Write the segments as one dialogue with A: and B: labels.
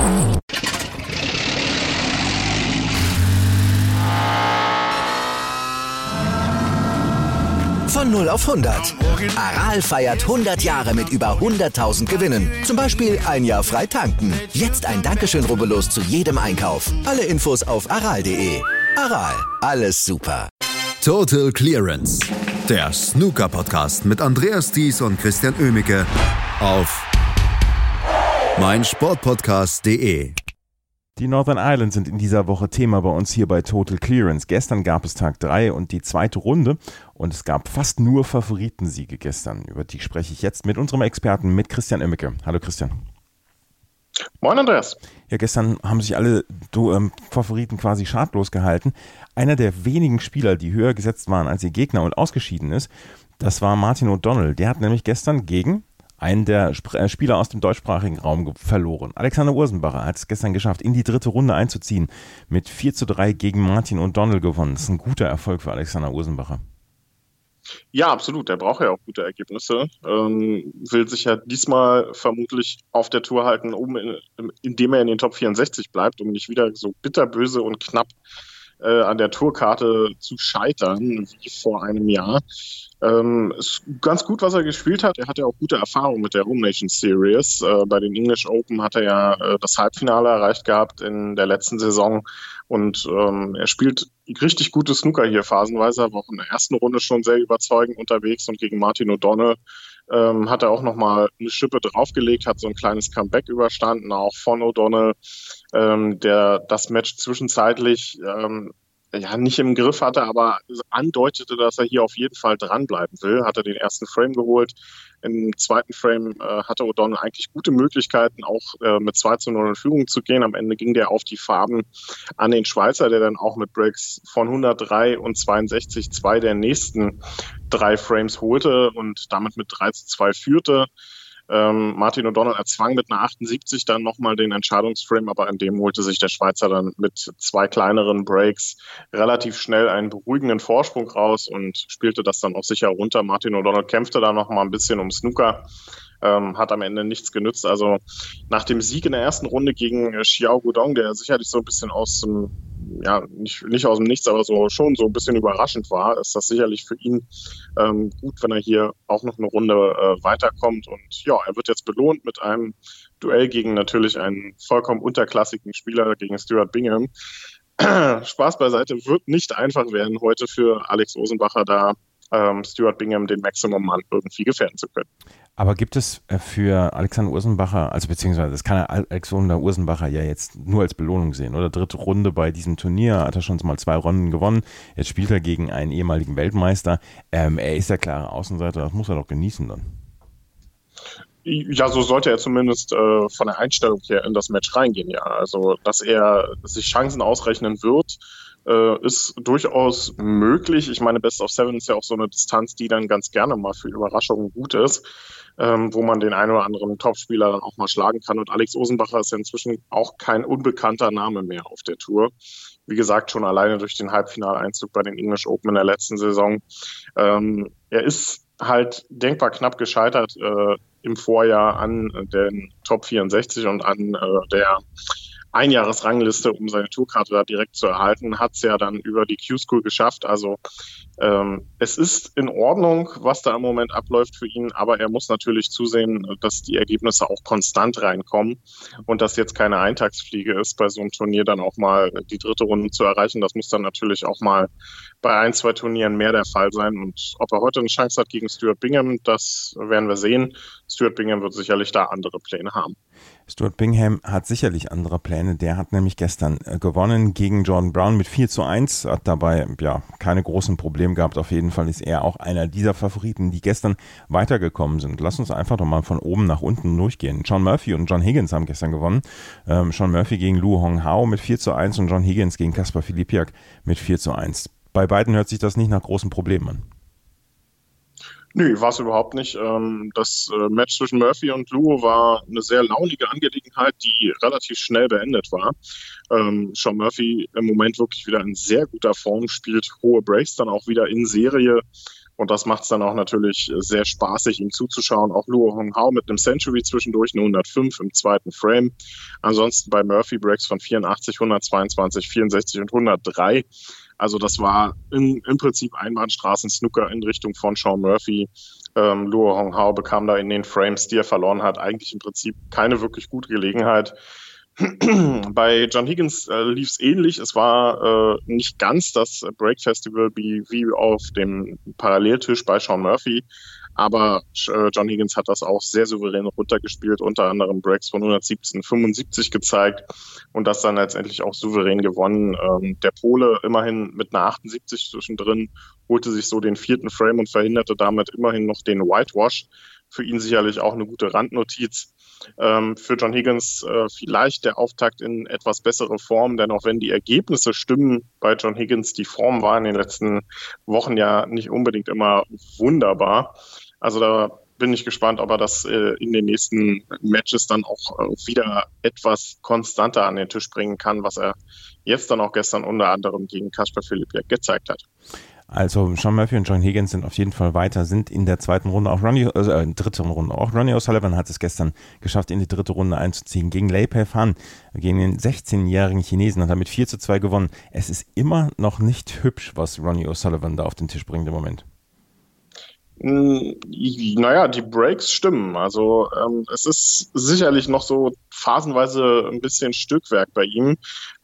A: Von 0 auf 100. Aral feiert 100 Jahre mit über 100.000 Gewinnen. Zum Beispiel ein Jahr frei tanken. Jetzt ein Dankeschön, rubbellos zu jedem Einkauf. Alle Infos auf aral.de. Aral, alles super.
B: Total Clearance. Der Snooker-Podcast mit Andreas Thies und Christian Oemicke auf meinsportpodcast.de.
C: Die Northern Islands sind in dieser Woche Thema bei uns hier bei Total Clearance. Gestern gab es Tag 3 und die zweite Runde und es gab fast nur Favoritensiege gestern. Über die spreche ich jetzt mit unserem Experten, mit Christian Oemicke. Hallo Christian.
D: Moin Andreas.
C: Ja, gestern haben sich alle Favoriten quasi schadlos gehalten. Einer der wenigen Spieler, die höher gesetzt waren als ihr Gegner und ausgeschieden ist, das war Martin O'Donnell. Der hat nämlich gestern gegen einen der Spieler aus dem deutschsprachigen Raum verloren. Alexander Ursenbacher hat es gestern geschafft, in die dritte Runde einzuziehen. Mit 4:3 gegen Martin O'Donnell gewonnen. Das ist ein guter Erfolg für Alexander Ursenbacher.
D: Ja, absolut. Der braucht ja auch gute Ergebnisse. Will sich ja diesmal vermutlich auf der Tour halten, indem er in den Top 64 bleibt, um nicht wieder so bitterböse und knapp an der Tourkarte zu scheitern, wie vor einem Jahr. Ist ganz gut, was er gespielt hat. Er hatte auch gute Erfahrungen mit der Home Nation Series. Bei den English Open hat er ja das Halbfinale erreicht gehabt in der letzten Saison. Und er spielt richtig gute Snooker hier phasenweise. Er war auch in der ersten Runde schon sehr überzeugend unterwegs. Und gegen Martin O'Donnell hat er auch nochmal eine Schippe draufgelegt, hat so ein kleines Comeback überstanden, auch von O'Donnell, der das Match zwischenzeitlich nicht im Griff hatte, aber andeutete, dass er hier auf jeden Fall dranbleiben will. Hat er den ersten Frame geholt. Im zweiten Frame hatte O'Donnell eigentlich gute Möglichkeiten, auch mit 2:0 in Führung zu gehen. Am Ende ging der auf die Farben an den Schweizer, der dann auch mit Breaks von 103 und 62 2 der nächsten 3 Frames holte und damit mit 3:2 führte. Martin O'Donnell erzwang mit einer 78 dann nochmal den Entscheidungsframe, aber in dem holte sich der Schweizer dann mit 2 kleineren Breaks relativ schnell einen beruhigenden Vorsprung raus und spielte das dann auch sicher runter. Martin O'Donnell kämpfte da nochmal ein bisschen um Snooker, hat am Ende nichts genützt. Also nach dem Sieg in der ersten Runde gegen Xiao Guodong, der sicherlich so ein bisschen aus dem, nicht aus dem Nichts, aber schon so ein bisschen überraschend war, ist das sicherlich für ihn gut, wenn er hier auch noch eine Runde weiterkommt. Und ja, er wird jetzt belohnt mit einem Duell gegen natürlich einen vollkommen unterklassigen Spieler, gegen Stuart Bingham. Spaß beiseite, wird nicht einfach werden heute für Alex Ursenbacher, da Stuart Bingham den Maximum-Mann irgendwie gefährden zu können.
C: Aber gibt es für Alexander Ursenbacher, also beziehungsweise das kann Alexander Ursenbacher ja jetzt nur als Belohnung sehen, oder? Dritte Runde bei diesem Turnier, hat er schon mal 2 Runden gewonnen, jetzt spielt er gegen einen ehemaligen Weltmeister. Er ist der klare Außenseiter, das muss er doch genießen dann.
D: Ja, so sollte er zumindest von der Einstellung her in das Match reingehen, ja. Also, dass er sich Chancen ausrechnen wird, ist durchaus möglich. Ich meine, Best of 7 ist ja auch so eine Distanz, die dann ganz gerne mal für Überraschungen gut ist, wo man den einen oder anderen Topspieler dann auch mal schlagen kann. Und Alex Ursenbacher ist ja inzwischen auch kein unbekannter Name mehr auf der Tour. Wie gesagt, schon alleine durch den Halbfinaleinzug bei den English Open in der letzten Saison. Er ist halt denkbar knapp gescheitert im Vorjahr an den Top 64 und an der Einjahresrangliste, um seine Tourkarte da direkt zu erhalten, hat es ja dann über die Q-School geschafft. Also es ist in Ordnung, was da im Moment abläuft für ihn, aber er muss natürlich zusehen, dass die Ergebnisse auch konstant reinkommen und dass jetzt keine Eintagsfliege ist, bei so einem Turnier dann auch mal die dritte Runde zu erreichen. Das muss dann natürlich auch mal bei 1, 2 Turnieren mehr der Fall sein. Und ob er heute eine Chance hat gegen Stuart Bingham, das werden wir sehen. Stuart Bingham wird sicherlich da andere Pläne haben.
C: Stuart Bingham hat sicherlich andere Pläne. Der hat nämlich gestern gewonnen gegen Jordan Brown mit 4:1, hat dabei keine großen Probleme gehabt. Auf jeden Fall ist er auch einer dieser Favoriten, die gestern weitergekommen sind. Lass uns einfach doch mal von oben nach unten durchgehen. Sean Murphy und John Higgins haben gestern gewonnen. Sean Murphy gegen Lu Hong-Hao mit 4:1 und John Higgins gegen Kaspar Filipiak mit 4:1. Bei beiden hört sich das nicht nach großen Problemen an.
D: Nö, war es überhaupt nicht. Das Match zwischen Murphy und Luo war eine sehr launige Angelegenheit, die relativ schnell beendet war. Sean Murphy im Moment wirklich wieder in sehr guter Form, spielt hohe Breaks dann auch wieder in Serie. Und das macht es dann auch natürlich sehr spaßig, ihm zuzuschauen. Auch Luo Hong-Hao mit einem Century zwischendurch, eine 105 im zweiten Frame. Ansonsten bei Murphy Breaks von 84, 122, 64 und 103. Also das war im Prinzip Einbahnstraßen-Snooker in Richtung von Sean Murphy. Luo Hong-Hao bekam da in den Frames, die er verloren hat, eigentlich im Prinzip keine wirklich gute Gelegenheit. Bei John Higgins lief es ähnlich. Es war nicht ganz das Break Festival wie auf dem Paralleltisch bei Sean Murphy, aber John Higgins hat das auch sehr souverän runtergespielt, unter anderem Breaks von 117, 75 gezeigt und das dann letztendlich auch souverän gewonnen. Der Pole immerhin mit einer 78 zwischendrin, holte sich so den 4. Frame und verhinderte damit immerhin noch den Whitewash. Für ihn sicherlich auch eine gute Randnotiz. Für John Higgins vielleicht der Auftakt in etwas bessere Form, denn auch wenn die Ergebnisse stimmen bei John Higgins, die Form war in den letzten Wochen ja nicht unbedingt immer wunderbar. Also da bin ich gespannt, ob er das in den nächsten Matches dann auch wieder etwas konstanter an den Tisch bringen kann, was er jetzt dann auch gestern unter anderem gegen Kasper Filipiak gezeigt hat.
C: Also Sean Murphy und John Higgins sind auf jeden Fall weiter, sind in der dritten Runde. Auch Ronnie O'Sullivan hat es gestern geschafft, in die dritte Runde einzuziehen. Gegen Lei Pei-Fan, gegen den 16-jährigen Chinesen, hat er mit 4:2 gewonnen. Es ist immer noch nicht hübsch, was Ronnie O'Sullivan da auf den Tisch bringt im Moment.
D: Naja, die Breaks stimmen. Also es ist sicherlich noch so phasenweise ein bisschen Stückwerk bei ihm.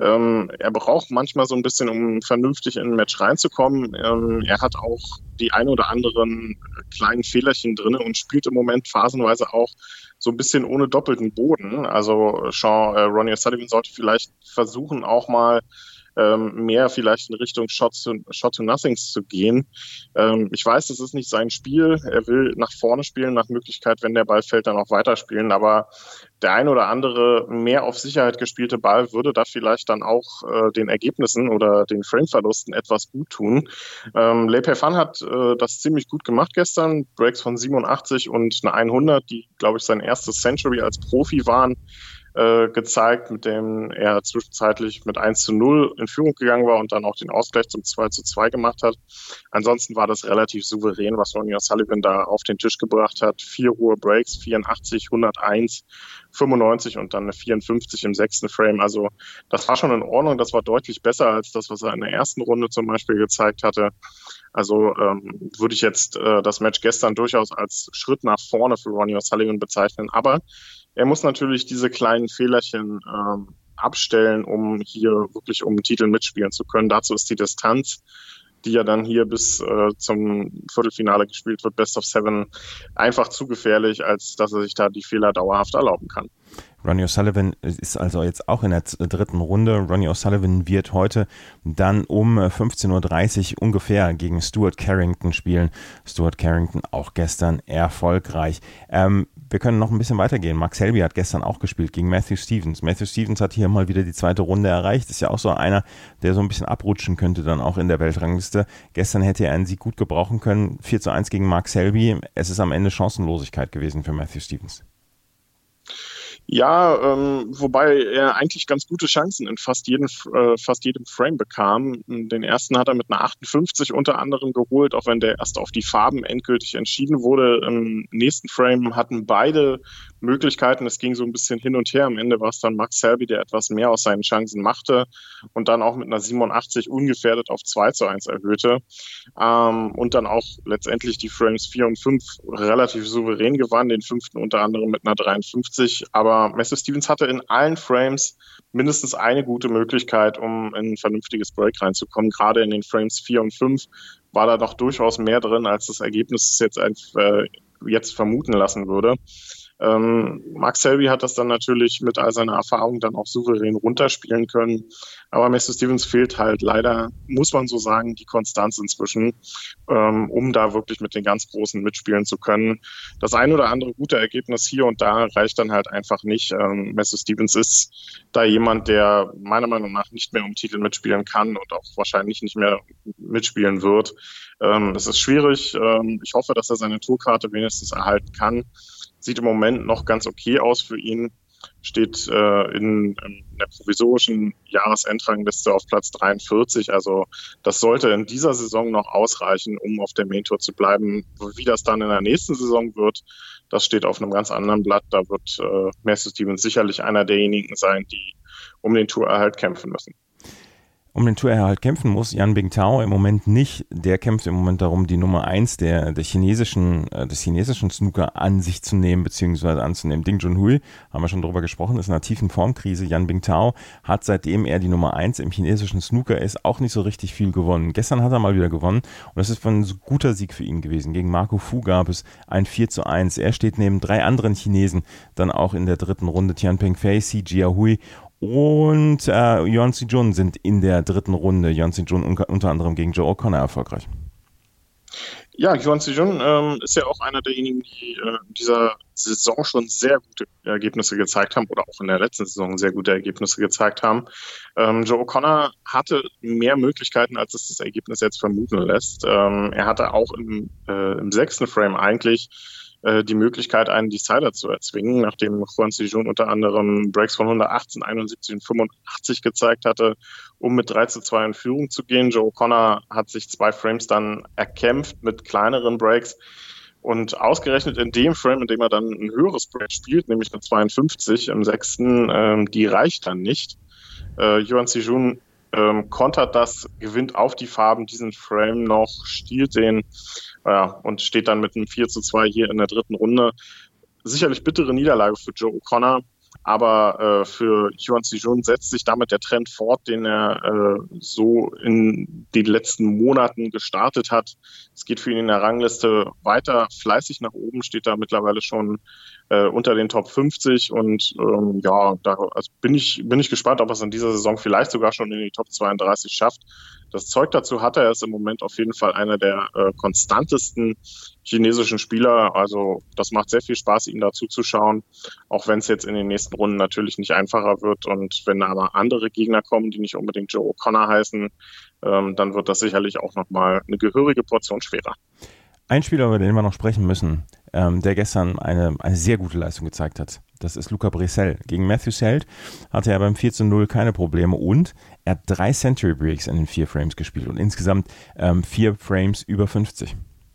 D: Er braucht manchmal so ein bisschen, um vernünftig in ein Match reinzukommen. Er hat auch die ein oder anderen kleinen Fehlerchen drin und spielt im Moment phasenweise auch so ein bisschen ohne doppelten Boden. Also Ronnie O'Sullivan sollte vielleicht versuchen, auch mal mehr vielleicht in Richtung Shot to Nothings zu gehen. Ich weiß, das ist nicht sein Spiel. Er will nach vorne spielen, nach Möglichkeit, wenn der Ball fällt, dann auch weiterspielen. Aber der ein oder andere mehr auf Sicherheit gespielte Ball würde da vielleicht dann auch den Ergebnissen oder den Frameverlusten etwas gut tun. Lei Pei-Fan hat das ziemlich gut gemacht gestern. Breaks von 87 und eine 100, die, glaube ich, sein erstes Century als Profi waren, gezeigt, mit dem er zwischenzeitlich mit 1:0 in Führung gegangen war und dann auch den Ausgleich zum 2:2 gemacht hat. Ansonsten war das relativ souverän, was Ronnie O'Sullivan da auf den Tisch gebracht hat. 4 hohe Breaks, 84, 101, 95 und dann eine 54 im 6. Frame. Also das war schon in Ordnung, das war deutlich besser als das, was er in der ersten Runde zum Beispiel gezeigt hatte. Also würde ich jetzt das Match gestern durchaus als Schritt nach vorne für Ronnie O'Sullivan bezeichnen. Aber er muss natürlich diese kleinen Fehlerchen abstellen, um hier wirklich um den Titel mitspielen zu können. Dazu ist die Distanz, die ja dann hier bis zum Viertelfinale gespielt wird, Best of 7, einfach zu gefährlich, als dass er sich da die Fehler dauerhaft erlauben kann.
C: Ronnie O'Sullivan ist also jetzt auch in der dritten Runde. Ronnie O'Sullivan wird heute dann um 15:30 Uhr ungefähr gegen Stuart Carrington spielen. Stuart Carrington auch gestern erfolgreich. Wir können noch ein bisschen weitergehen. Mark Selby hat gestern auch gespielt gegen Matthew Stevens. Matthew Stevens hat hier mal wieder die zweite Runde erreicht. Ist ja auch so einer, der so ein bisschen abrutschen könnte dann auch in der Weltrangliste. Gestern hätte er einen Sieg gut gebrauchen können. 4:1 gegen Mark Selby. Es ist am Ende Chancenlosigkeit gewesen für Matthew Stevens.
D: Ja, wobei er eigentlich ganz gute Chancen in fast jedem Frame bekam. Den ersten hat er mit einer 58 unter anderem geholt, auch wenn der erst auf die Farben endgültig entschieden wurde. Im nächsten Frame hatten beide Möglichkeiten. Es ging so ein bisschen hin und her. Am Ende war es dann Mark Selby, der etwas mehr aus seinen Chancen machte und dann auch mit einer 87 ungefährdet auf 2:1 erhöhte. Und dann auch letztendlich die Frames 4 und 5 relativ souverän gewann, den 5. unter anderem mit einer 53. Aber Matthew Stevens hatte in allen Frames mindestens eine gute Möglichkeit, um in ein vernünftiges Break reinzukommen. Gerade in den Frames 4 und 5 war da doch durchaus mehr drin, als das Ergebnis jetzt vermuten lassen würde. Mark Selby hat das dann natürlich mit all seiner Erfahrung dann auch souverän runterspielen können. Aber Matthew Stevens fehlt halt leider, muss man so sagen, die Konstanz inzwischen, um da wirklich mit den ganz Großen mitspielen zu können. Das ein oder andere gute Ergebnis hier und da reicht dann halt einfach nicht. Matthew Stevens ist da jemand, der meiner Meinung nach nicht mehr um Titel mitspielen kann und auch wahrscheinlich nicht mehr mitspielen wird. Es ist schwierig. Ich hoffe, dass er seine Tourkarte wenigstens erhalten kann. Sieht im Moment noch ganz okay aus für ihn. steht in der provisorischen Jahresendrangliste auf Platz 43. Also das sollte in dieser Saison noch ausreichen, um auf der Main Tour zu bleiben. Wie das dann in der nächsten Saison wird, das steht auf einem ganz anderen Blatt. Da wird Matthew Stevens sicherlich einer derjenigen sein, die um den Tourerhalt kämpfen müssen.
C: Um den Tourerhalt kämpfen muss Yan Bingtao im Moment nicht. Der kämpft im Moment darum, die Nummer 1 des chinesischen Snooker an sich zu nehmen, beziehungsweise anzunehmen. Ding Junhui, haben wir schon drüber gesprochen, ist in einer tiefen Formkrise. Yan Bingtao hat, seitdem er die Nummer 1 im chinesischen Snooker ist, auch nicht so richtig viel gewonnen. Gestern hat er mal wieder gewonnen und das ist ein guter Sieg für ihn gewesen. Gegen Marco Fu gab es ein 4:1. Er steht neben 3 anderen Chinesen dann auch in der dritten Runde. Tianping Fei, Si Jiahui und Yuan Xijun sind in der dritten Runde. Yuan Xijun unter anderem gegen Joe O'Connor erfolgreich.
D: Ja, Yuan Xijun ist ja auch einer derjenigen, die in dieser Saison schon sehr gute Ergebnisse gezeigt haben oder auch in der letzten Saison sehr gute Ergebnisse gezeigt haben. Joe O'Connor hatte mehr Möglichkeiten, als es das Ergebnis jetzt vermuten lässt. Er hatte auch im 6. Frame eigentlich die Möglichkeit, einen Decider zu erzwingen, nachdem Yuan Xijun unter anderem Breaks von 118, 71 und 85 gezeigt hatte, um mit 3:2 in Führung zu gehen. Joe O'Connor hat sich 2 Frames dann erkämpft mit kleineren Breaks und ausgerechnet in dem Frame, in dem er dann ein höheres Break spielt, nämlich eine 52 im 6., die reicht dann nicht. Yuan Xijun kontert das, gewinnt auf die Farben diesen Frame noch, stiehlt den und steht dann mit einem 4:2 hier in der dritten Runde. Sicherlich bittere Niederlage für Joe O'Connor, aber für Yuan Xijun setzt sich damit der Trend fort, den er so in den letzten Monaten gestartet hat. Es geht für ihn in der Rangliste weiter fleißig nach oben, steht da mittlerweile schon unter den Top 50 und bin ich gespannt, ob er es in dieser Saison vielleicht sogar schon in die Top 32 schafft. Das Zeug dazu hat er. Er ist im Moment auf jeden Fall einer der konstantesten chinesischen Spieler. Also das macht sehr viel Spaß, ihm dazu zu schauen, auch wenn es jetzt in den nächsten Runden natürlich nicht einfacher wird. Und wenn aber andere Gegner kommen, die nicht unbedingt Joe O'Connor heißen, dann wird das sicherlich auch nochmal eine gehörige Portion schwerer.
C: Ein Spieler, über den wir noch sprechen müssen, der gestern eine sehr gute Leistung gezeigt hat, das ist Luca Brecel. Gegen Matthew Selt hatte er beim 4:0 keine Probleme und er hat 3 Century Breaks in den 4 Frames gespielt und insgesamt 4 Frames über 50.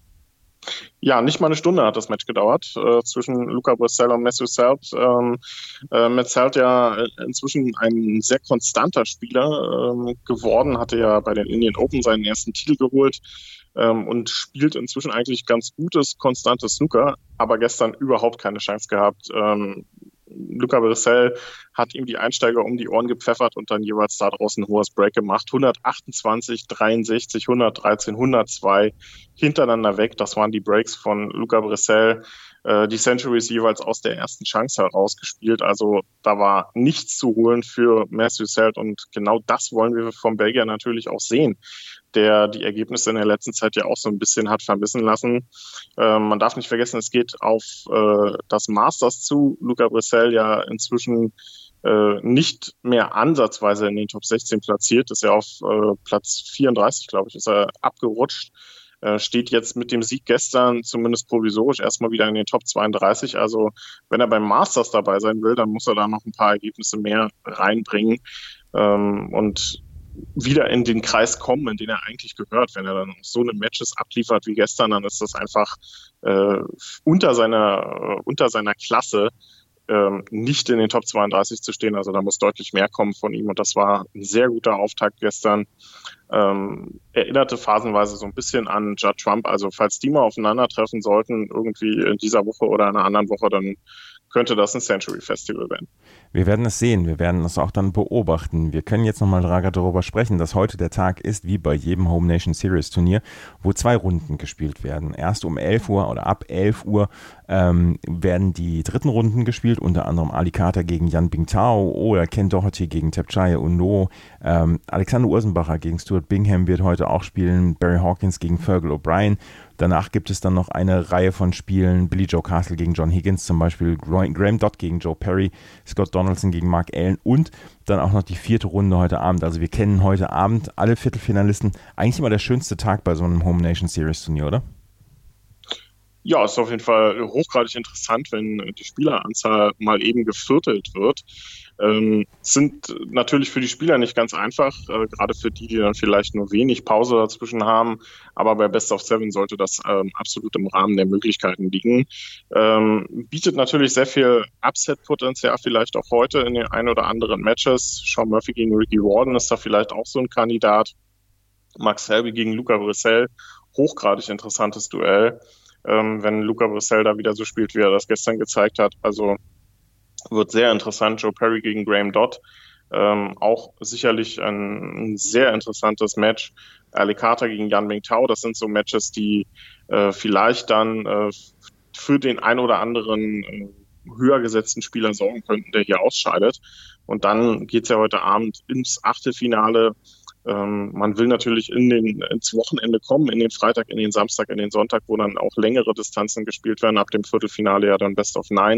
D: Ja, nicht mal eine Stunde hat das Match gedauert zwischen Luca Brecel und Matthew Selt. Matt Selt ja inzwischen ein sehr konstanter Spieler geworden, hatte ja bei den Indian Open seinen ersten Titel geholt und spielt inzwischen eigentlich ganz gutes, konstantes Snooker, aber gestern überhaupt keine Chance gehabt. Luca Brecel hat ihm die Einsteiger um die Ohren gepfeffert und dann jeweils da draußen ein hohes Break gemacht. 128, 63, 113, 102 hintereinander weg. Das waren die Breaks von Luca Brecel. Die Centuries jeweils aus der ersten Chance herausgespielt. Also da war nichts zu holen für Matthew Selt und genau das wollen wir vom Belgier natürlich auch sehen, der die Ergebnisse in der letzten Zeit ja auch so ein bisschen hat vermissen lassen. Man darf nicht vergessen, es geht auf das Masters zu. Luca Brecel ja inzwischen nicht mehr ansatzweise in den Top 16 platziert, ist ja auf Platz 34, glaube ich, ist er abgerutscht. Steht jetzt mit dem Sieg gestern zumindest provisorisch erstmal wieder in den Top 32. Also wenn er beim Masters dabei sein will, dann muss er da noch ein paar Ergebnisse mehr reinbringen und wieder in den Kreis kommen, in den er eigentlich gehört. Wenn er dann so eine Matches abliefert wie gestern, dann ist das einfach unter seiner Klasse, nicht in den Top 32 zu stehen. Also da muss deutlich mehr kommen von ihm und das war ein sehr guter Auftakt gestern. Erinnerte phasenweise so ein bisschen an Judd Trump. Also falls die mal aufeinandertreffen sollten, irgendwie in dieser Woche oder in einer anderen Woche, dann könnte das ein Century Festival werden.
C: Wir werden es sehen, wir werden es auch dann beobachten. Wir können jetzt nochmal, Draga, darüber sprechen, dass heute der Tag ist, wie bei jedem Home Nation Series Turnier, wo 2 Runden gespielt werden. Erst um 11 Uhr oder ab 11 Uhr werden die dritten Runden gespielt, unter anderem Ali Carter gegen Yan Bingtao oder Ken Doherty gegen Thepchaiya Uno. Alexander Ursenbacher gegen Stuart Bingham wird heute auch spielen, Barry Hawkins gegen Fergal O'Brien. Danach gibt es dann noch eine Reihe von Spielen, Billy Joe Castle gegen John Higgins zum Beispiel, Graham Dodd gegen Joe Perry, Scott Donaldson gegen Mark Allen und dann auch noch die 4. Runde heute Abend. Also wir kennen heute Abend alle Viertelfinalisten. Eigentlich immer der schönste Tag bei so einem Home Nation Series Turnier, oder?
D: Ja, ist auf jeden Fall hochgradig interessant, wenn die Spieleranzahl mal eben geviertelt wird. Sind natürlich für die Spieler nicht ganz einfach, gerade für die dann vielleicht nur wenig Pause dazwischen haben. Aber bei Best of 7 sollte das absolut im Rahmen der Möglichkeiten liegen. Bietet natürlich sehr viel Upset-Potenzial, vielleicht auch heute in den ein oder anderen Matches. Sean Murphy gegen Ricky Warden ist da vielleicht auch so ein Kandidat. Max Selby gegen Luca Brissell, hochgradig interessantes Duell. Wenn Luca Brissell da wieder so spielt, wie er das gestern gezeigt hat. Also wird sehr interessant. Joe Perry gegen Graham Dodd. Auch sicherlich ein sehr interessantes Match. Ali Carter gegen Yan Mingtao. Das sind so Matches, die vielleicht dann für den ein oder anderen höher gesetzten Spieler sorgen könnten, der hier ausscheidet. Und dann geht's ja heute Abend ins Achtelfinale. Man will natürlich ins Wochenende kommen, in den Freitag, in den Samstag, in den Sonntag, wo dann auch längere Distanzen gespielt werden, ab dem Viertelfinale ja dann Best of 9.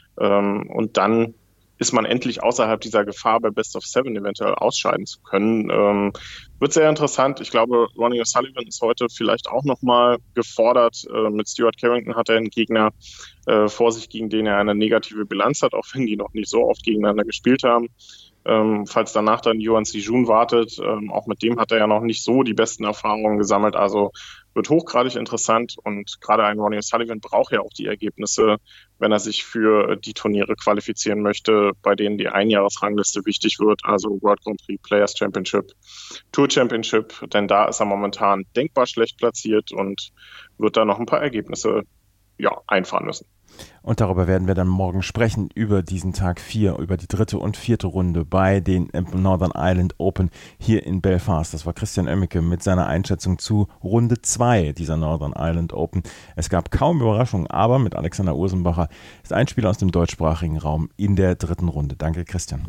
D: Und dann ist man endlich außerhalb dieser Gefahr, bei Best of 7 eventuell ausscheiden zu können. Wird sehr interessant. Ich glaube, Ronnie O'Sullivan ist heute vielleicht auch nochmal gefordert. Mit Stuart Carrington hat er einen Gegner vor sich, gegen den er eine negative Bilanz hat, auch wenn die noch nicht so oft gegeneinander gespielt haben. Falls danach dann Yuan Sijun wartet, auch mit dem hat er ja noch nicht so die besten Erfahrungen gesammelt, also wird hochgradig interessant und gerade ein Ronnie O'Sullivan braucht ja auch die Ergebnisse, wenn er sich für die Turniere qualifizieren möchte, bei denen die Einjahresrangliste wichtig wird, also World Grand Prix, Players Championship, Tour Championship, denn da ist er momentan denkbar schlecht platziert und wird da noch ein paar Ergebnisse einfahren müssen.
C: Und darüber werden wir dann morgen sprechen, über diesen Tag 4, über die 3. und 4. Runde bei den Northern Ireland Open hier in Belfast. Das war Christian Oemmeke mit seiner Einschätzung zu Runde 2 dieser Northern Ireland Open. Es gab kaum Überraschungen, aber mit Alexander Ursenbacher ist ein Spieler aus dem deutschsprachigen Raum in der 3. Runde. Danke, Christian.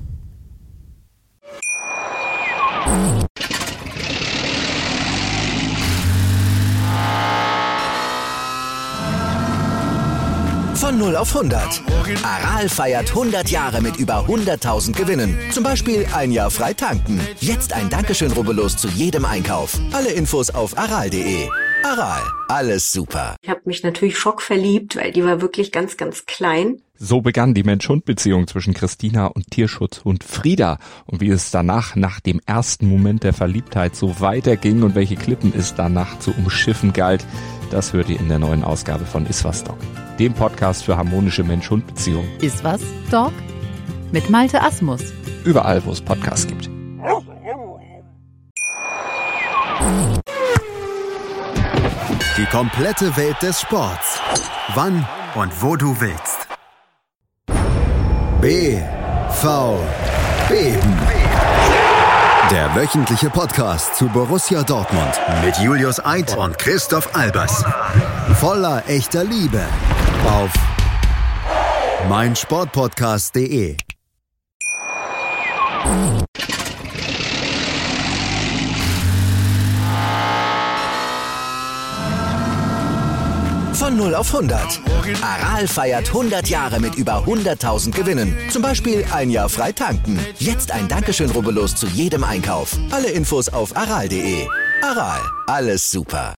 A: Von 0 auf 100. Aral feiert 100 Jahre mit über 100.000 Gewinnen. Zum Beispiel ein Jahr frei tanken. Jetzt ein Dankeschön, rubbellos zu jedem Einkauf. Alle Infos auf aral.de. Aral, alles super.
E: Ich habe mich natürlich schockverliebt, weil die war wirklich ganz, ganz klein.
F: So begann die Mensch-Hund-Beziehung zwischen Christina und Tierschutzhund Frieda. Und wie es danach, nach dem ersten Moment der Verliebtheit, so weiterging und welche Klippen es danach zu umschiffen galt, das hört ihr in der neuen Ausgabe von Iswas Dog, dem Podcast für harmonische Mensch-Hund-Beziehungen.
G: Iswas Dog mit Malte Asmus.
F: Überall, wo es Podcasts gibt.
B: Die komplette Welt des Sports. Wann und wo du willst. BVB. Der wöchentliche Podcast zu Borussia Dortmund mit Julius Eid und Christoph Albers. Voller echter Liebe auf meinsportpodcast.de.
A: Von 0 auf 100. Aral feiert 100 Jahre mit über 100.000 Gewinnen. Zum Beispiel ein Jahr frei tanken. Jetzt ein Dankeschön, rubbellos zu jedem Einkauf. Alle Infos auf aral.de. Aral, alles super.